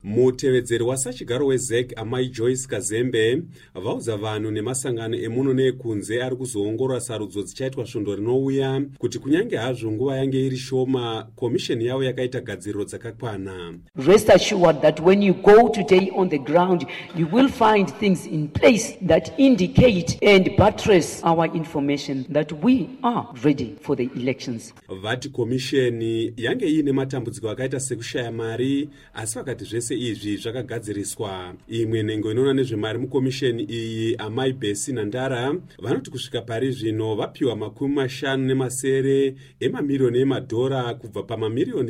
Mutevedzeri wasachigaro weZEC amai Joyce Kazembe vaudza vanhu nemasangano emuno neekunze ari kuzoongorora sarudzo dzichaitwa svondo rinouya kuti kunyange hazvo nguva yange iri shoma, komisheni yavo yakaita gadziriro dzakakwana. Rest assured that when you go today on the ground, you will find things in place that indicate and buttress our information that we are ready for the elections. Vati komisheni yange ine matambudziko akaita sekushaya mari, asi vakati zvese izvi zvakagadziriswa. Imwe nhengo inoona nezvemari mukomisheni iyi amai Besi Nandara vanoti kusvika pari zvino vapiwa $50 emamirioni emadhora kubva pamamirioni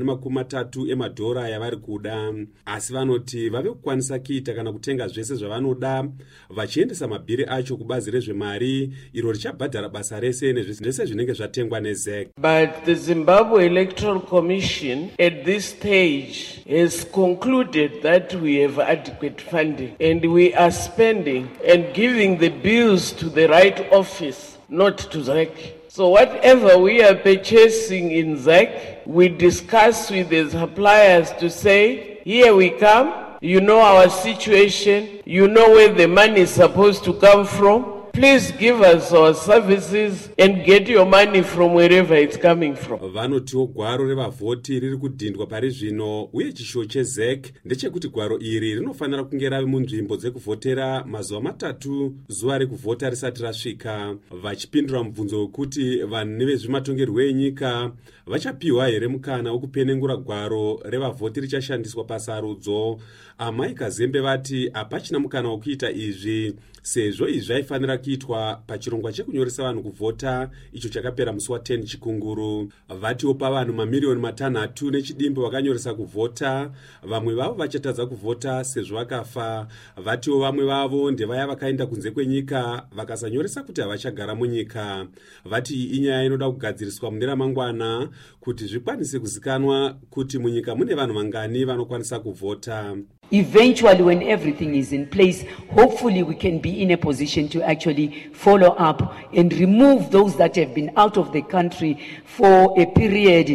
$130 emadhora yavari kuda, asi vanoti vave kukwanisa kuita kana kutenga zvese zvavanoda vachiendesa mabhiri acho kubazi rezvemari iro richabhadhara basa rese nezvese zvinenge zvatengwa neZEC. But the Zimbabwe Electoral Commission at this stage has concluded that we have adequate funding and we are spending and giving the bills to the right office, not to ZEC. So whatever we are purchasing in ZEC, we discuss with the suppliers to say, here we come, you know our situation, you know where the money is supposed to come from. Please give us our services and get your money from wherever it's coming from. Vanotiwo gwaro revavhoti riri kudhindwa pari zvino, uye chishuwo cheZEC ndechekuti gwaro iri rinofanira kunge rave munzvimbo dzekuvhotera mazuva 3 zuva rekuvhota risati rasvika. Vachipindura mubvunzo wekuti vanhu nevezvematongerwo enyika vachapiwa here mukana wekupenengura gwaro revavhoti richashandiswa pasarudzo, amai Kazembe vati hapachina mukana wekuita izvi sezvo izvi zvaifanira kuitwa pachirongwa chekunyoresa vanhu kuvhota icho chakapera musi wa10 chikunguru. Vatiwo pavanhu mamirioni 6 nechidimbu vakanyoresa kuvhota, vamwe vavo vachatadza kuvhota sezvo vakafa. Vatiwo vamwe vavo ndevaya vakaenda kunze kwenyika vakasanyoresa kuti havachagara munyika. Vati iyi inyaya inoda kugadziriswa mune ramangwana kuti zvikwanise kuzikanwa kuti munyika mune vanhu vangani vanokwanisa kuvhota. Eventually, when everything is in place, hopefully we can be in a position to actually follow up and remove those that have been out of the country for a period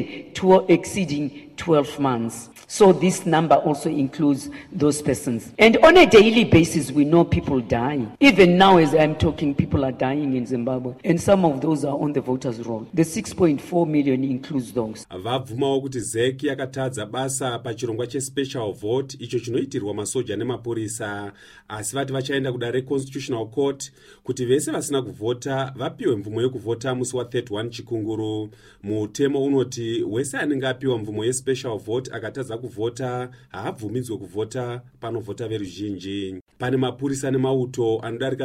exceeding 12 months. So this number also includes those persons. And on a daily basis, we know people die. Even now, as I'm talking, people are dying in Zimbabwe. And some of those are on the voters' roll. The 6.4 million includes those. Vabvumawo kuti ZEC yakatadza basa pachirongwa chespecial vote icho chinoitirwa masoja nemapurisa, asi vati vachaenda kuda reconstitutional court kuti vese vasina kuvhota vapiwe mvumo yekuvhota musi wa31 chikunguru. Mutemo unoti wese anenge apiwa mvumo yespecial vote akatadza kuvhota haabvumidzwe kuvhota panovhota veruzhinji. Pane mapurisa nemauto anodarika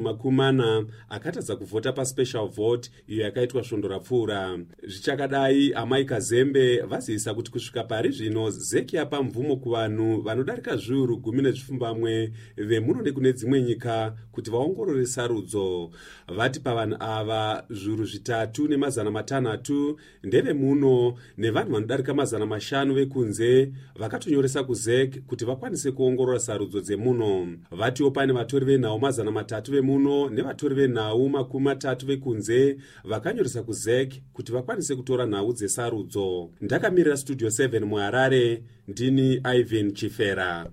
40 akatadza kuvhota paspecial vote iyo yakaitwa svondo rapfuura. Zvichakadai amai Kazembe vazivisa kuti kusvika pari zvino ZEC yapa mvumo kuvanhu vanodarika 10,000 vemuno nekune dzimwe nyika kuti vaongorore sarudzo. Vati pavanhu ava 3,600 ndevemuno nevanhu vanodarika 500 vekunze vakatonyoresa kuZEC kuti vakwanise kuongorora sarudzo dzemuno. Vatiwo pane vatori venhau 300 vemuno nevatori venhau 30 vekunze vakanyoresa kuZEC kuti vakwanise kutora nhau dzesarudzo. Ndakamirira Studio 7 muHarare, ndini Ivan Chifera.